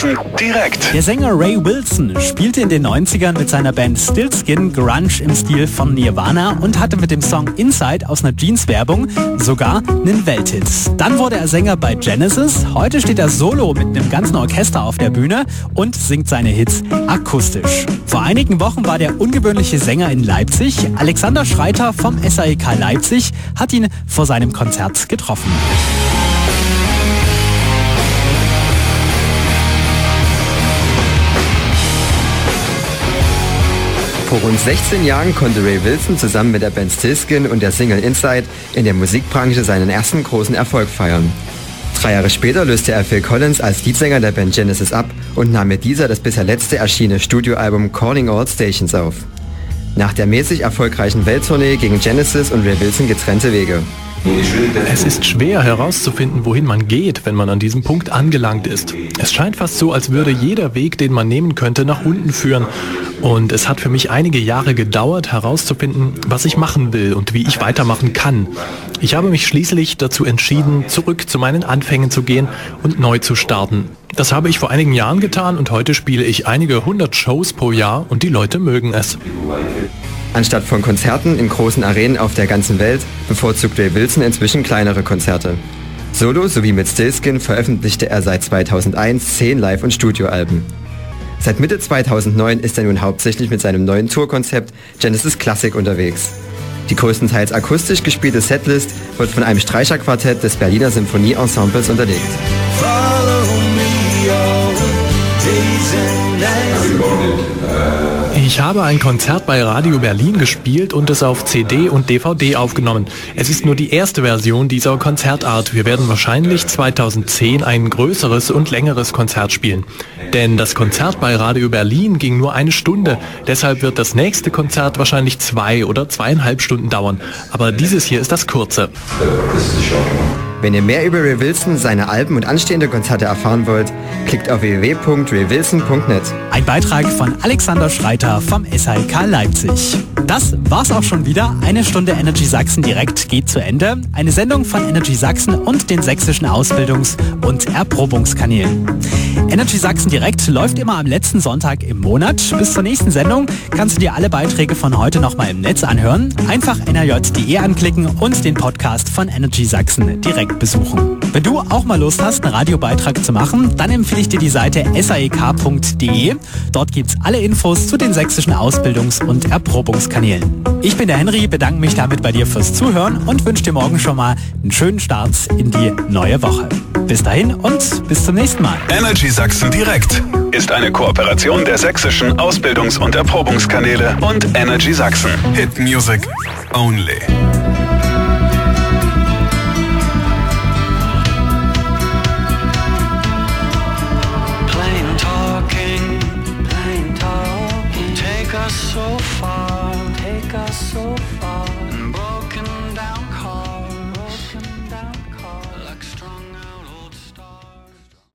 Sachsen direkt. Der Sänger Ray Wilson spielte in den 90ern mit seiner Band Stillskin Grunge im Stil von Nirvana und hatte mit dem Song Inside aus einer Jeans-Werbung sogar einen Welthit. Dann wurde er Sänger bei Genesis. Heute steht er solo mit einem ganzen Orchester auf der Bühne und singt seine Hits akustisch. Vor einigen Wochen war der ungewöhnliche Sänger in Leipzig. Alexander Schreiter vom SAEK Leipzig hat ihn vor seinem Konzert getroffen. Vor rund 16 Jahren konnte Ray Wilson zusammen mit der Band Stillskin und der Single Inside in der Musikbranche seinen ersten großen Erfolg feiern. 3 Jahre später löste er Phil Collins als Leadsänger der Band Genesis ab und nahm mit dieser das bisher letzte erschienene Studioalbum Calling All Stations auf. Nach der mäßig erfolgreichen Welttournee gingen Genesis und Ray Wilson getrennte Wege. Es ist schwer herauszufinden, wohin man geht, wenn man an diesem Punkt angelangt ist. Es scheint fast so, als würde jeder Weg, den man nehmen könnte, nach unten führen. Und es hat für mich einige Jahre gedauert, herauszufinden, was ich machen will und wie ich weitermachen kann. Ich habe mich schließlich dazu entschieden, zurück zu meinen Anfängen zu gehen und neu zu starten. Das habe ich vor einigen Jahren getan und heute spiele ich einige 100 Shows pro Jahr und die Leute mögen es. Anstatt von Konzerten in großen Arenen auf der ganzen Welt bevorzugt Ray Wilson inzwischen kleinere Konzerte. Solo sowie mit Stillskin veröffentlichte er seit 2001 10 Live- und Studioalben. Seit Mitte 2009 ist er nun hauptsächlich mit seinem neuen Tourkonzept Genesis Classic unterwegs. Die größtenteils akustisch gespielte Setlist wird von einem Streicherquartett des Berliner Symphonie-Ensembles unterlegt. Ich habe ein Konzert bei Radio Berlin gespielt und es auf CD und DVD aufgenommen. Es ist nur die erste Version dieser Konzertart. Wir werden wahrscheinlich 2010 ein größeres und längeres Konzert spielen. Denn das Konzert bei Radio Berlin ging nur 1 Stunde. Deshalb wird das nächste Konzert wahrscheinlich 2 oder 2,5 Stunden dauern. Aber dieses hier ist das kurze. Wenn ihr mehr über Ray Wilson, seine Alben und anstehende Konzerte erfahren wollt, klickt auf www.raywilson.net. Ein Beitrag von Alexander Schreiter vom SAEK Leipzig. Das war's auch schon wieder. 1 Stunde Energy Sachsen direkt geht zu Ende. Eine Sendung von Energy Sachsen und den sächsischen Ausbildungs- und Erprobungskanälen. Energy Sachsen direkt läuft immer am letzten Sonntag im Monat. Bis zur nächsten Sendung kannst du dir alle Beiträge von heute nochmal im Netz anhören. Einfach nrj.de anklicken und den Podcast von Energy Sachsen direkt besuchen. Wenn du auch mal Lust hast, einen Radiobeitrag zu machen, dann empfehle ich dir die Seite saek.de. Dort gibt's alle Infos zu den sächsischen Ausbildungs- und Erprobungskanälen. Ich bin der Henry, bedanke mich damit bei dir fürs Zuhören und wünsche dir morgen schon mal einen schönen Start in die neue Woche. Bis dahin und bis zum nächsten Mal. Energy Sachsen direkt ist eine Kooperation der sächsischen Ausbildungs- und Erprobungskanäle und Energy Sachsen. Hit Music Only. Take us so far, take us so far.